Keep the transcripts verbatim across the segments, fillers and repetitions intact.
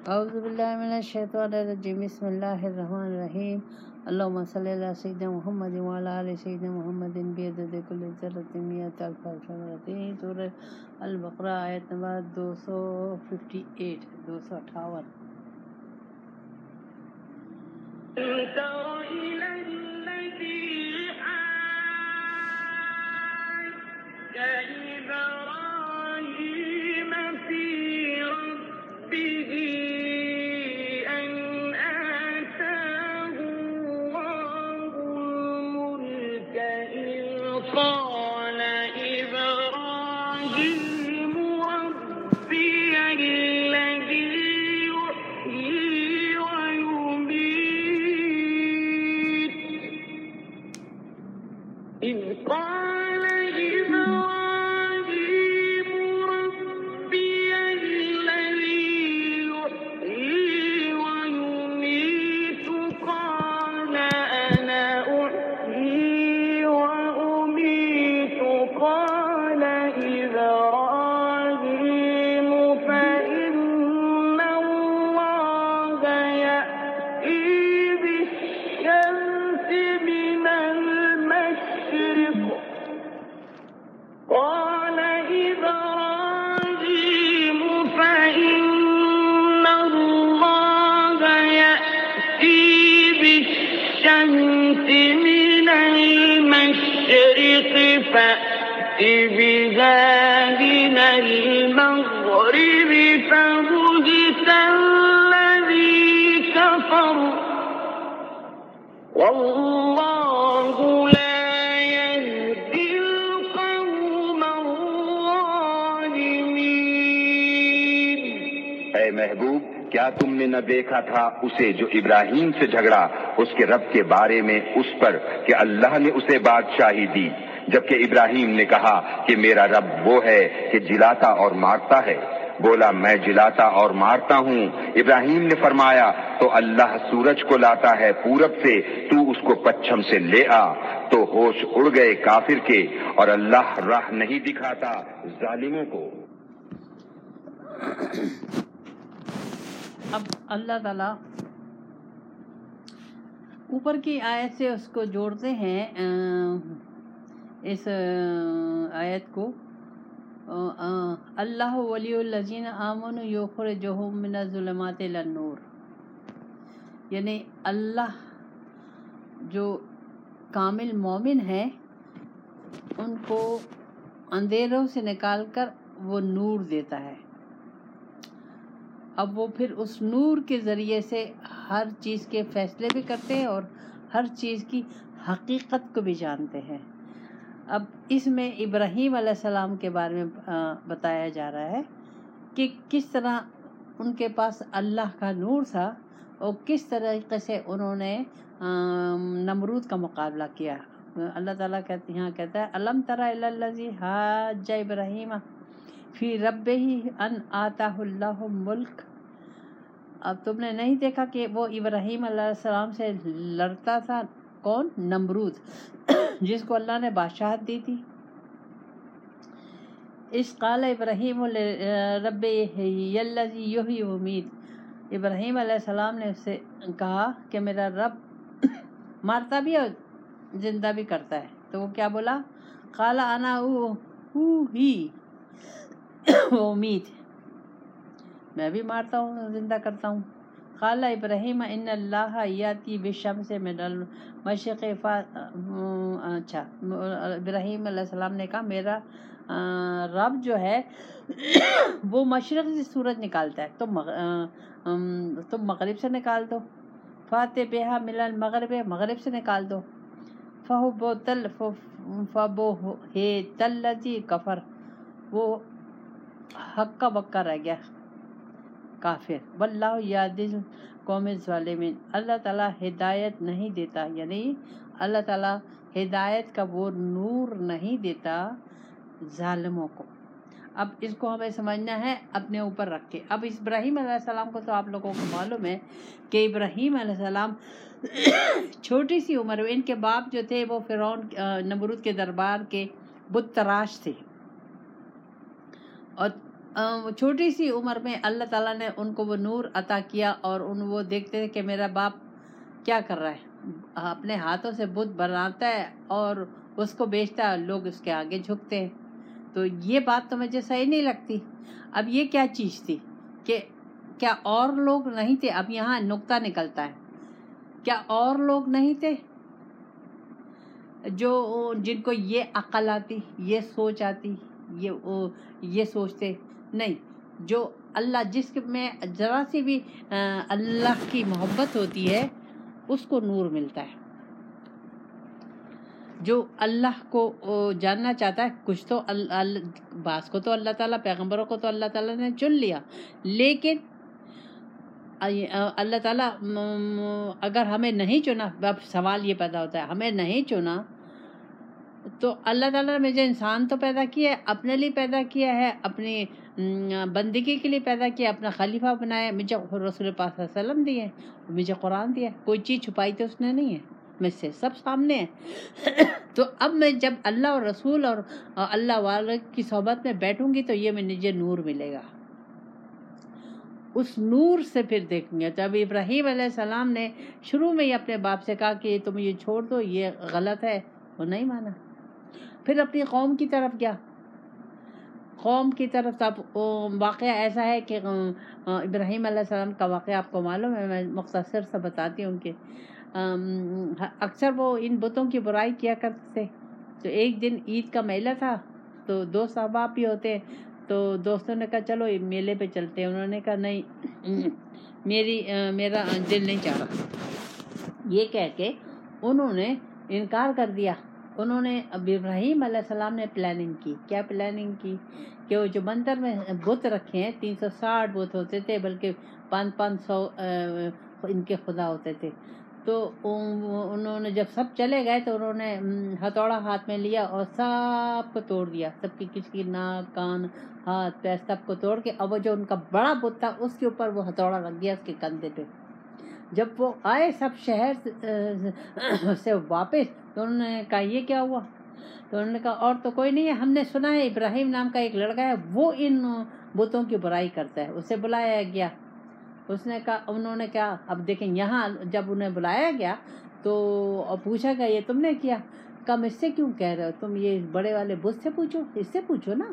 اعوذ باللہ من الشیطان الرجیم بسم اللہ الرحمن الرحیم اللہم صلی علی سیدنا محمد وعلی آل سیدنا محمد بعدد کل ذرۃ مئۃ الف مرتين سورہ البقرہ آیت نمبر دو سو ففٹی ایٹ دو سو اٹھاون. اے محبوب، کیا تم نے نہ دیکھا تھا اسے جو ابراہیم سے جھگڑا اس کے رب کے بارے میں اس پر کہ اللہ نے اسے بادشاہی دی، جبکہ ابراہیم نے کہا کہ میرا رب وہ ہے کہ جلاتا اور مارتا ہے. بولا میں جلاتا اور مارتا ہوں. ابراہیم نے فرمایا تو اللہ سورج کو لاتا ہے پورب سے، تو اس کو پچھم سے لے آ. تو ہوش اڑ گئے کافر کے، اور اللہ راہ نہیں دکھاتا ظالموں کو. اب اللہ تعالیٰ اوپر کی آیت سے اس کو جوڑتے ہیں، اس آیت کو اللہ ولی الذین آمنوا یخرجہم من الظلمات الی النور، یعنی اللہ جو کامل مومن ہے ان کو اندھیروں سے نکال کر وہ نور دیتا ہے. اب وہ پھر اس نور کے ذریعے سے ہر چیز کے فیصلے بھی کرتے ہیں اور ہر چیز کی حقیقت کو بھی جانتے ہیں. اب اس میں ابراہیم علیہ السلام کے بارے میں بتایا جا رہا ہے کہ کس طرح ان کے پاس اللہ کا نور تھا اور کس طریقے سے انہوں نے نمرود کا مقابلہ کیا. اللہ تعالیٰ کہتے یہاں کہتا ہے الم تر الی الذی حاج ابراہیم فی ربہ ان آتاہ اللہ ملک. اب تم نے نہیں دیکھا کہ وہ ابراہیم علیہ السلام سے لڑتا تھا؟ کون؟ نمرود، جس کو اللہ نے بادشاہت دی تھی. اس قال ابراہیم ربی الذی یحیی و یمیت، ابراہیم علیہ السلام نے اس سے کہا کہ میرا رب مارتا بھی اور زندہ بھی کرتا ہے. تو وہ کیا بولا؟ قال انا احیی و امیت، میں بھی مارتا ہوں زندہ کرتا ہوں. قال ابراہیم ان اللہ یاتی بالشمس من المشرق. اچھا، ابراہیم علیہ السلام نے کہا میرا رب جو ہے وہ مشرق سے سورج نکالتا ہے، تم تم مغرب سے نکال دو. فاتح بہا من المغرب، مغرب سے نکال دو. فبہت الذی کفر، وہ حق کا بکا رہ گیا کافر. واللہ یہدی القوم الظالمین، اللہ تعالیٰ ہدایت نہیں دیتا، یعنی اللہ تعالیٰ ہدایت کا وہ نور نہیں دیتا ظالموں کو. اب اس کو ہمیں سمجھنا ہے اپنے اوپر رکھ کے. اب ابراہیم علیہ السلام کو تو آپ لوگوں کو معلوم ہے کہ ابراہیم علیہ السلام چھوٹی سی عمر میں، ان کے باپ جو تھے وہ فرعون نمرود کے دربار کے بت تراش تھے، اور چھوٹی سی عمر میں اللہ تعالیٰ نے ان کو وہ نور عطا کیا، اور ان وہ دیکھتے تھے کہ میرا باپ کیا کر رہا ہے، اپنے ہاتھوں سے بت بناتا ہے اور اس کو بیچتا ہے، لوگ اس کے آگے جھکتے ہیں. تو یہ بات تو مجھے صحیح نہیں لگتی. اب یہ کیا چیز تھی کہ کیا اور لوگ نہیں تھے؟ اب یہاں نقطہ نکلتا ہے، کیا اور لوگ نہیں تھے جو جن کو یہ عقل آتی، یہ سوچ آتی، یہ یہ سوچتے؟ نہیں. جو اللہ جس میں ذرا سی بھی اللہ کی محبت ہوتی ہے اس کو نور ملتا ہے. جو اللہ کو جاننا چاہتا ہے، کچھ تو بعض کو تو اللہ تعالیٰ، پیغمبروں کو تو اللہ تعالیٰ نے چن لیا، لیکن اللہ تعالیٰ اگر ہمیں نہیں چنا، اب سوال یہ پیدا ہوتا ہے ہمیں نہیں چنا تو اللہ تعالیٰ نے مجھے انسان تو پیدا کیا ہے، اپنے لیے پیدا کیا ہے، اپنی بندگی کے لیے پیدا کیا، اپنا خلیفہ بنایا، مجھے رسول پاک صلی اللہ علیہ وسلم دیے، مجھے قرآن دیا، کوئی چیز چھپائی تو اس نے نہیں ہے مجھ سے، سب سامنے ہے. تو اب میں جب اللہ اور رسول اور اللہ والے کی صحبت میں بیٹھوں گی تو یہ مجھے نور ملے گا، اس نور سے پھر دیکھیں گے. تو اب ابراہیم علیہ السلام نے شروع میں ہی اپنے باپ سے کہا کہ تم یہ چھوڑ دو، یہ غلط ہے، وہ نہیں مانا. پھر اپنی قوم کی طرف گیا، قوم کی طرف. اب واقعہ ایسا ہے کہ ابراہیم علیہ السلام کا واقعہ آپ کو معلوم ہے، میں مختصر سے بتاتی ہوں کہ اکثر وہ ان بتوں کی برائی کیا کرتے تھے. تو ایک دن عید کا میلہ تھا، تو دوست احباب بھی ہوتے، تو دوستوں نے کہا چلو میلے پہ چلتے ہیں. انہوں نے کہا نہیں، میری میرا دل نہیں چاہ رہا، یہ کہہ کے انہوں نے انکار کر دیا. انہوں نے اب ابراہیم علیہ السلام نے پلاننگ کی. کیا پلاننگ کی؟ کہ وہ جو مندر میں بت رکھے ہیں، تین سو ساٹھ بت ہوتے تھے، بلکہ پانچ پانچ سو ان کے خدا ہوتے تھے. تو انہوں نے جب سب چلے گئے تو انہوں نے ہتھوڑا ہاتھ میں لیا اور سب کو توڑ دیا، سب کی کسی کی ناک، کان، ہاتھ، پیر سب کو توڑ کے، اب وہ جو ان کا بڑا بت تھا اس کے اوپر وہ ہتھوڑا رکھ دیا اس کے کندھے پہ. جب وہ آئے سب شہر سے واپس تو انہوں نے کہا یہ کیا ہوا؟ تو انہوں نے کہا اور تو کوئی نہیں ہے، ہم نے سنا ہے ابراہیم نام کا ایک لڑکا ہے، وہ ان بتوں کی برائی کرتا ہے، اسے بلایا گیا. اس نے کہا، انہوں نے کہا اب دیکھیں یہاں جب انہیں بلایا گیا تو پوچھا گیا یہ تم نے کیا؟ کہا مجھ سے کیوں کہہ رہے ہو تم، یہ بڑے والے بت سے پوچھو، اس سے پوچھو نا.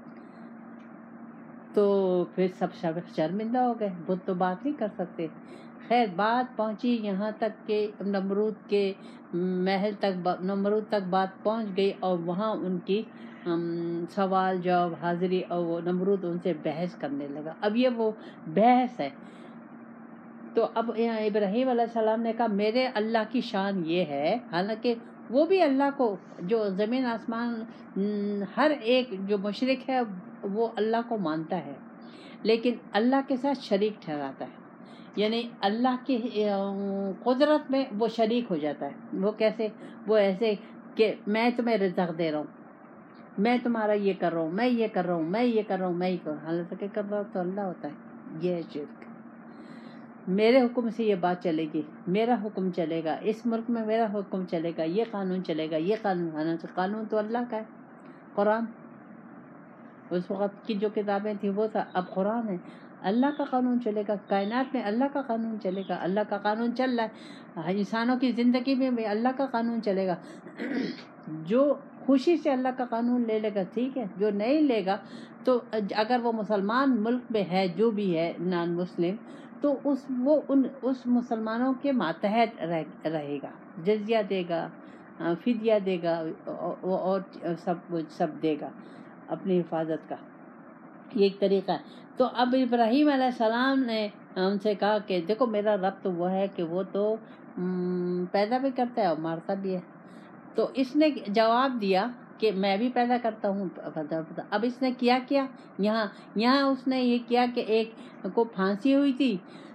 تو پھر سب شرمندہ ہو گئے، بت تو بات نہیں کر سکتے. خیر بات پہنچی یہاں تک کہ نمرود کے محل تک، نمرود تک بات پہنچ گئی، اور وہاں ان کی سوال جواب حاضری، اور وہ نمرود ان سے بحث کرنے لگا. اب یہ وہ بحث ہے. تو اب ابراہیم علیہ السلام نے کہا میرے اللہ کی شان یہ ہے، حالانکہ وہ بھی اللہ کو، جو زمین آسمان ہر ایک جو مشرک ہے وہ اللہ کو مانتا ہے، لیکن اللہ کے ساتھ شریک ٹھہراتا ہے، یعنی اللہ کی قدرت میں وہ شریک ہو جاتا ہے. وہ کیسے؟ وہ ایسے کہ میں تمہیں رزق دے رہا ہوں، میں تمہارا یہ کر رہا ہوں، میں یہ کر رہا ہوں، میں یہ کر رہا ہوں، میں یہ کر رہا ہوں، حالانکہ کہ کر رہا ہوں تو اللہ ہوتا ہے. یہ ہے شرک. میرے حکم سے یہ بات چلے گی، میرا حکم چلے گا، اس ملک میں میرا حکم چلے گا، یہ قانون چلے گا، یہ قانون، حالانکہ قانون تو اللہ کا ہے. قرآن اس وقت کی جو کتابیں تھیں وہ تھا، اب قرآن ہے، اللہ کا قانون چلے گا. کائنات میں اللہ کا قانون چلے گا، اللہ کا قانون چل رہا ہے. انسانوں کی زندگی میں بھی اللہ کا قانون چلے گا. جو خوشی سے اللہ کا قانون لے لے گا ٹھیک ہے، جو نہیں لے گا تو اگر وہ مسلمان ملک میں ہے، جو بھی ہے نان مسلم، تو اس وہ ان اس مسلمانوں کے ماتحت رہ رہے گا، جزیہ دے گا، فدیہ دے گا، اور سب سب دے گا اپنی حفاظت کا. یہ ایک طریقہ ہے. تو اب ابراہیم علیہ السلام نے ان سے کہا کہ دیکھو میرا رب تو وہ ہے کہ وہ تو پیدا بھی کرتا ہے اور مارتا بھی ہے. تو اس نے جواب دیا کہ میں بھی پیدا کرتا ہوں. اب اس نے کیا کیا یہاں یہاں اس نے یہ کیا کہ ایک کو پھانسی ہوئی تھی،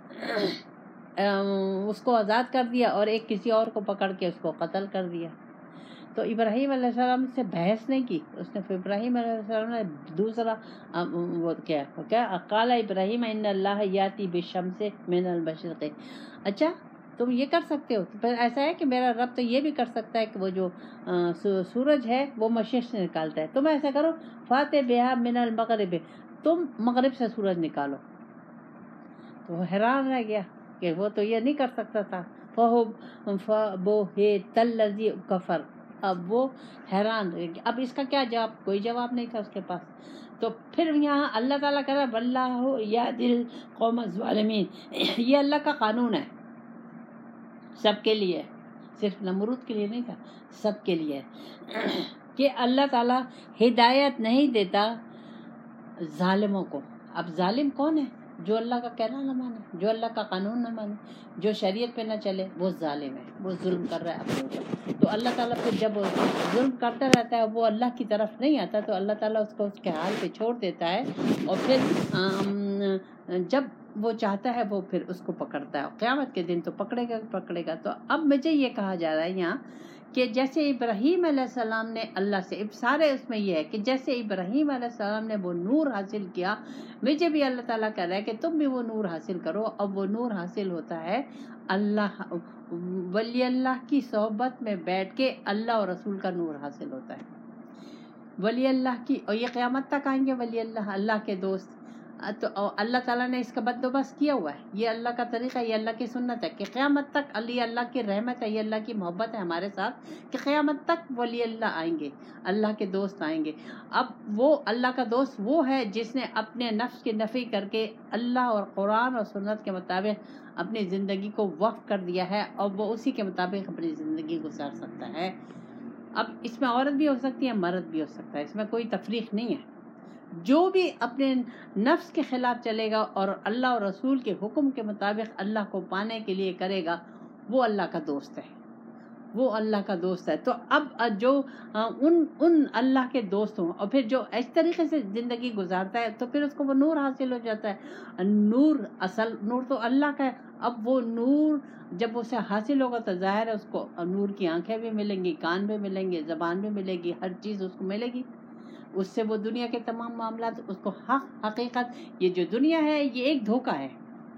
اس کو آزاد کر دیا، اور ایک کسی اور کو پکڑ کے اس کو قتل کر دیا. تو ابراہیم علیہ السلام سے بحث نہیں کی اس نے. پھر ابراہیم علیہ السلام نے دوسرا وہ کیا کیا قال ابراہیم ان اللہ یاتی بالشمس من المشرق. اچھا تم یہ کر سکتے ہو؟ پھر ایسا ہے کہ میرا رب تو یہ بھی کر سکتا ہے کہ وہ جو سورج ہے وہ مشرق سے نکالتا ہے. تم ایسا کرو فاتح بہا من المغرب، تم مغرب سے سورج نکالو. تو وہ حیران رہ گیا کہ وہ تو یہ نہیں کر سکتا تھا. فَبُهِتَ الَّذِي كَفَرَ. اب وہ حیران رہ گیا. اب اس کا کیا جواب؟ کوئی جواب نہیں تھا اس کے پاس. تو پھر یہاں اللہ تعالیٰ کہہ رہا وَاللَّهُ يَهْدِي الْقَوْمَ الظَّالِمِينَ. یہ اللہ کا قانون ہے سب کے لیے, صرف نمرود کے لیے نہیں تھا, سب کے لیے, کہ اللہ تعالیٰ ہدایت نہیں دیتا ظالموں کو. اب ظالم کون ہے؟ جو اللہ کا کہنا نہ مانے, جو اللہ کا قانون نہ مانے, جو شریعت پہ نہ چلے, وہ ظالم ہے, وہ ظلم کر رہا ہے اپنے اوپر. تو اللہ تعالیٰ پھر جب ظلم کرتا رہتا ہے وہ اللہ کی طرف نہیں آتا, تو اللہ تعالیٰ اس کو اس کے حال پہ چھوڑ دیتا ہے, اور پھر جب وہ چاہتا ہے وہ پھر اس کو پکڑتا ہے. قیامت کے دن تو پکڑے گا پکڑے گا. تو اب مجھے یہ کہا جا رہا ہے یہاں کہ جیسے ابراہیم علیہ السلام نے اللہ سے, سارے اس میں یہ ہے کہ جیسے ابراہیم علیہ السلام نے وہ نور حاصل کیا, مجھے بھی اللہ تعالیٰ کہہ رہا ہے کہ تم بھی وہ نور حاصل کرو. اب وہ نور حاصل ہوتا ہے اللہ, ولی اللہ کی صحبت میں بیٹھ کے اللہ اور رسول کا نور حاصل ہوتا ہے. ولی اللہ کی, اور یہ قیامت تک آئیں گے ولی اللہ, اللہ کے دوست. تو اللہ تعالیٰ نے اس کا بندوبست کیا ہوا ہے. یہ اللہ کا طریقہ, یہ اللہ کی سنت ہے کہ قیامت تک علی اللہ کی رحمت ہے, یہ اللہ کی محبت ہے ہمارے ساتھ کہ قیامت تک ولی اللہ آئیں گے, اللہ کے دوست آئیں گے. اب وہ اللہ کا دوست وہ ہے جس نے اپنے نفس کی نفی کر کے اللہ اور قرآن اور سنت کے مطابق اپنی زندگی کو وقف کر دیا ہے, اور وہ اسی کے مطابق اپنی زندگی گزار سکتا ہے. اب اس میں عورت بھی ہو سکتی ہے, مرد بھی ہو سکتا ہے, اس میں کوئی تفریق نہیں ہے. جو بھی اپنے نفس کے خلاف چلے گا اور اللہ اور رسول کے حکم کے مطابق اللہ کو پانے کے لیے کرے گا, وہ اللہ کا دوست ہے, وہ اللہ کا دوست ہے. تو اب جو ان ان اللہ کے دوست ہوں, اور پھر جو اس طریقے سے زندگی گزارتا ہے, تو پھر اس کو وہ نور حاصل ہو جاتا ہے. نور, اصل نور تو اللہ کا ہے. اب وہ نور جب اسے حاصل ہوگا تو ظاہر ہے اس کو نور کی آنکھیں بھی ملیں گی, کان بھی ملیں گے, زبان بھی ملے گی, ہر چیز اس کو ملے گی. اس سے وہ دنیا کے تمام معاملات اس کو حق حقیقت, یہ جو دنیا ہے یہ ایک دھوکہ ہے.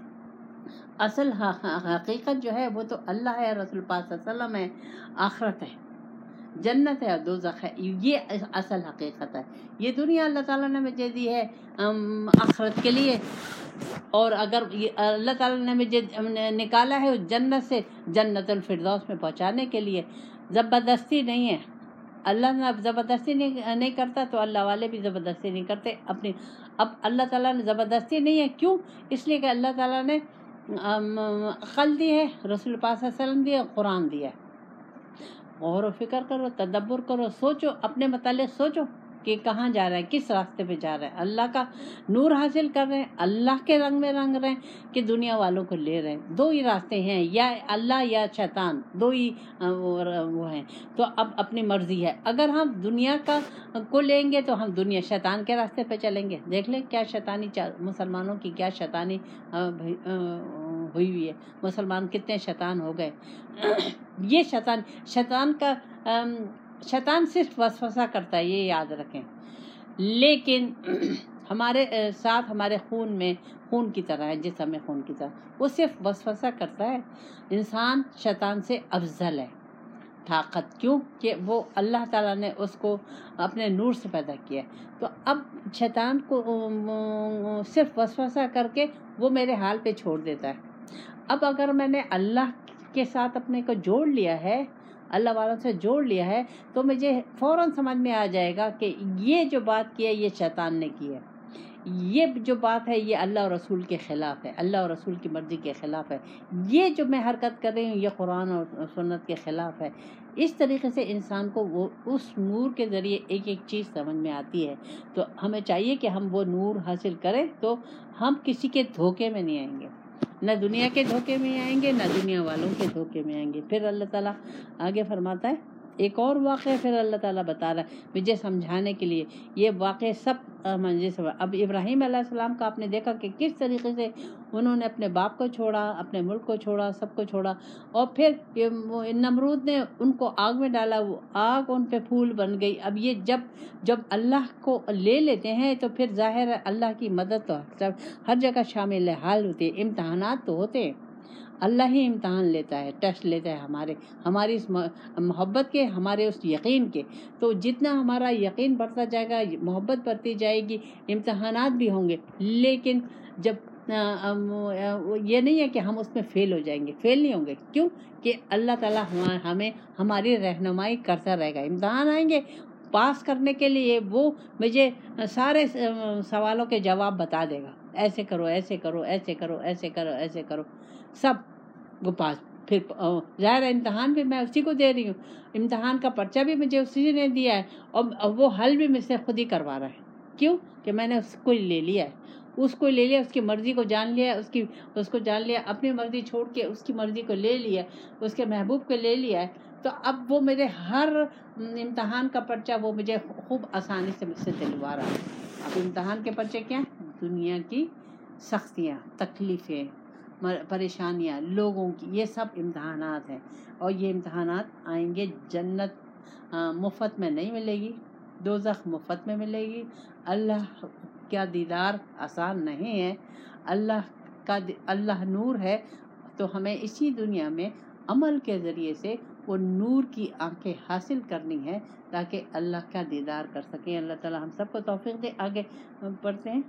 اصل حقیقت جو ہے وہ تو اللہ ہے, رسول پاک صلی اللہ علیہ وسلم ہے, آخرت ہے, جنت ہے اور دوزخ ہے. یہ اصل حقیقت ہے. یہ دنیا اللہ تعالیٰ نے مجھے دی ہے آخرت کے لیے, اور اگر اللہ تعالیٰ نے مجھے نکالا ہے جنت سے جنت الفردوس میں پہنچانے کے لیے. زبردستی نہیں ہے, اللہ نے اب زبردستی نہیں کرتا تو اللہ والے بھی زبردستی نہیں کرتے اپنی. اب اللہ تعالیٰ نے زبردستی نہیں ہے, کیوں؟ اس لیے کہ اللہ تعالیٰ نے عقل دی ہے, رسول پاک صلی اللہ علیہ وسلم دی ہے, قرآن دیا ہے. غور و فکر کرو, تدبر کرو, سوچو, اپنے متعلق سوچو کہ کہاں جا رہے ہیں, کس راستے پہ جا رہے ہیں. اللہ کا نور حاصل کر رہے ہیں, اللہ کے رنگ میں رنگ رہے ہیں کہ دنیا والوں کو لے رہے ہیں. دو ہی راستے ہیں, یا اللہ یا شیطان, دو ہی وہ ہیں. تو اب اپنی مرضی ہے. اگر ہم دنیا کا کو لیں گے تو ہم دنیا شیطان کے راستے پہ چلیں گے. دیکھ لیں کیا شیطانی, مسلمانوں کی کیا شیطانی ہوئی ہوئی ہے, مسلمان کتنے شیطان ہو گئے. یہ شیطان شیطان کا شیطان صرف وسوسہ کرتا ہے, یہ یاد رکھیں. لیکن ہمارے ساتھ ہمارے خون میں خون کی طرح ہے, جسم میں خون کی طرح, وہ صرف وسوسہ کرتا ہے. انسان شیطان سے افضل ہے طاقت, کیوں کہ وہ اللہ تعالیٰ نے اس کو اپنے نور سے پیدا کیا ہے. تو اب شیطان کو صرف وسوسہ کر کے وہ میرے حال پہ چھوڑ دیتا ہے. اب اگر میں نے اللہ کے ساتھ اپنے کو جوڑ لیا ہے, اللہ والوں سے جوڑ لیا ہے, تو مجھے فوراً سمجھ میں آ جائے گا کہ یہ جو بات کی ہے یہ شیطان نے کی ہے, یہ جو بات ہے یہ اللہ اور رسول کے خلاف ہے, اللہ اور رسول کی مرضی کے خلاف ہے, یہ جو میں حرکت کر رہی ہوں یہ قرآن اور سنت کے خلاف ہے. اس طریقے سے انسان کو وہ اس نور کے ذریعے ایک ایک چیز سمجھ میں آتی ہے. تو ہمیں چاہیے کہ ہم وہ نور حاصل کریں, تو ہم کسی کے دھوکے میں نہیں آئیں گے, نہ دنیا کے دھوکے میں آئیں گے, نہ دنیا والوں کے دھوکے میں آئیں گے. پھر اللہ تعالیٰ آگے فرماتا ہے ایک اور واقعہ, پھر اللہ تعالیٰ بتا رہا ہے مجھے سمجھانے کے لیے. یہ واقعہ سب منجز. اب ابراہیم علیہ السلام کا آپ نے دیکھا کہ کس طریقے سے انہوں نے اپنے باپ کو چھوڑا, اپنے ملک کو چھوڑا, سب کو چھوڑا, اور پھر نمرود نے ان کو آگ میں ڈالا, وہ آگ ان پہ پھول بن گئی. اب یہ جب جب اللہ کو لے لیتے ہیں تو پھر ظاہر ہے اللہ کی مدد تو ہر جگہ شامل حال ہوتی ہے, امتحانات تو ہوتے ہیں. अल्लाह ही इम्तहान लेता है, टेस्ट लेता है हमारे हमारी इस मोहब्बत के, हमारे उस यकीन के। तो जितना हमारा यकीन बढ़ता जाएगा, मोहब्बत बढ़ती जाएगी, इम्तहानात भी होंगे, लेकिन जब ये नहीं है कि हम उसमें फ़ेल हो जाएंगे, फ़ेल नहीं होंगे। क्यों? कि अल्लाह ताला हमें हमारी रहनुमाई करता रहेगा। इम्तहान आएंगे, पास करने के लिए वो मुझे सारे सवालों के जवाब बता देगा, ऐसे करो, ऐसे करो, ऐसे करो, ऐसे करो, ऐसे करो, सब वो पास। फिर ज़ाहिर है इम्तहान भी मैं उसी को दे रही हूँ, इम्तहान का पर्चा भी मुझे उसी ने दिया है, और वो हल भी मुझसे खुद ही करवा रहा है। क्यों? कि मैंने उसको ले लिया है, उसको ले लिया, उसकी मर्ज़ी को जान लिया, उसकी उसको जान लिया, अपनी मर्ज़ी छोड़ के उसकी मर्ज़ी को ले लिया, उसके महबूब को ले लिया है। तो अब वो मेरे हर इम्तहान का पर्चा वो मुझे खूब आसानी से मुझसे दिलवा रहा है। अब इम्तहान के पर्चे क्या हैं? दुनिया की सख्तियाँ, तकलीफ़ें, परेशानियाँ, लोगों की, ये सब इम्तहानात हैं। और ये इम्तहानात आएंगे। जन्नत मुफ्त में नहीं मिलेगी, दोज़ख मुफ्त में मिलेगी। अल्लाह का दीदार आसान नहीं है। अल्लाह का अल्लाह नूर है, तो हमें इसी दुनिया में अमल के ज़रिए से वो नूर की आंखें हासिल करनी है, ताकि अल्लाह का दीदार कर सकें। अल्लाह ताला हम सबको तौफीक दे। आगे पढ़ते हैं।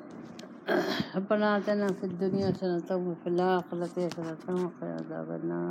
रब्बना आतिना फिद दुनिया हसनतन व फिल आखिरति हसनतन व क़िना अज़ाबन्नार।